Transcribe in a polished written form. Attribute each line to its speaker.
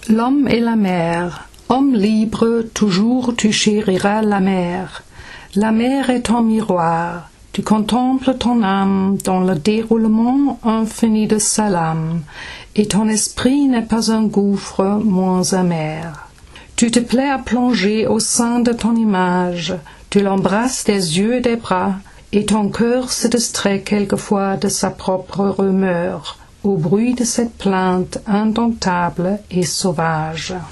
Speaker 1: L'homme et la mer. Homme libre, toujours tu chériras la mer. La mer est ton miroir. Tu contemples ton âme dans le déroulement infini de sa lame, et ton esprit n'est pas un gouffre moins amer. Tu te plais à plonger au sein de ton image, tu l'embrasses des yeux et des bras, et ton cœur se distrait quelquefois de sa propre rumeur, au bruit de cette plainte indomptable et sauvage.